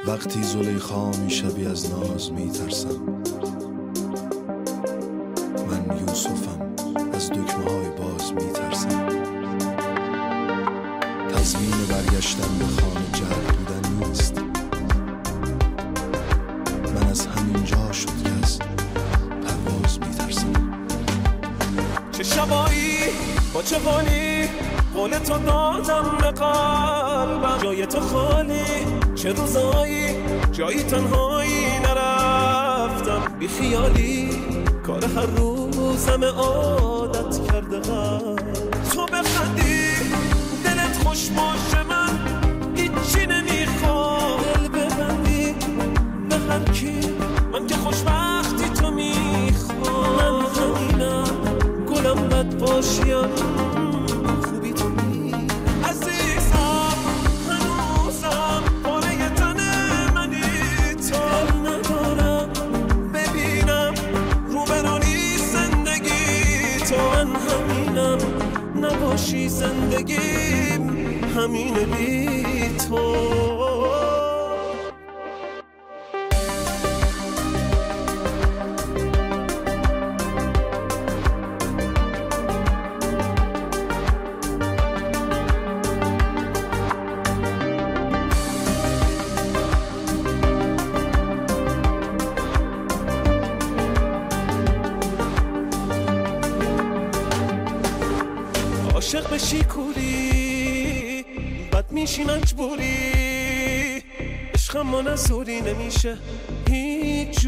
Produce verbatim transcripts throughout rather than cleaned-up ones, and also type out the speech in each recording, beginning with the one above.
وقتی زلیخا میشبی از ناز میترسم. من یوسفم از دکمه های باز میترسم. تضمین برگشتن به خانه جرد بودن نیست. من از همین جا شد که از پرواز میترسم. چه شبایی با چه حالی قول تو دادم به قلبم، جای تو خالی چه روزایی جایی تنهایی نرفتم. بی خیالی کار هر روزم عادت کرده قلب. تو بخندی دلت خوش باشه من هیچی نمیخوام. دل ببندی به هر کی من که خوشبختی تو میخوام. من همینم گلم بد باشیم خوبی تو می عزیزم هنوزم پاره تن منی. تو ندارم ببینم روبرانی زندگی تو. من همینم نباشی زندگیم همینه بی تو. عاشق بشی کوری بد میشی مجبوری. عشقم ما نزوری نمیشه هیچ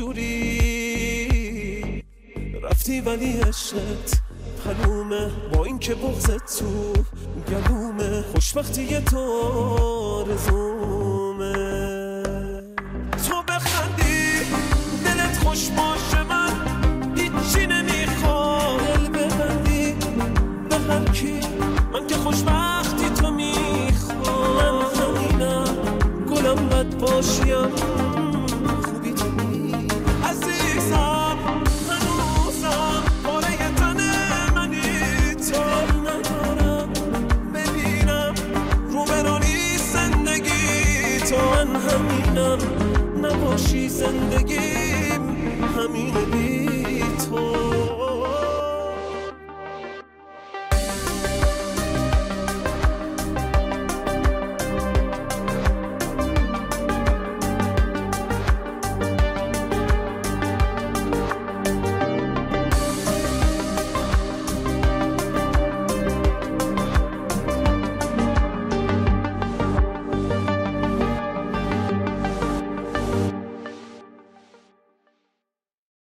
جوری. رفتی ولی عشقت حلومه با این که بغضت تو گلومه. خوشبختی تو آرزومه. تو بخندی دلت خوش باشه من هیچی نمیخوام. دل ببندی به هر کی من که خوشبختی تو میخوام. من همینم گلم بد باشیم خوبی تو می عزیزم هنوزم پاره تن منی. تو ندارم ببینم روبرانی زندگی تو. من همینم نباشی زندگیم همینه.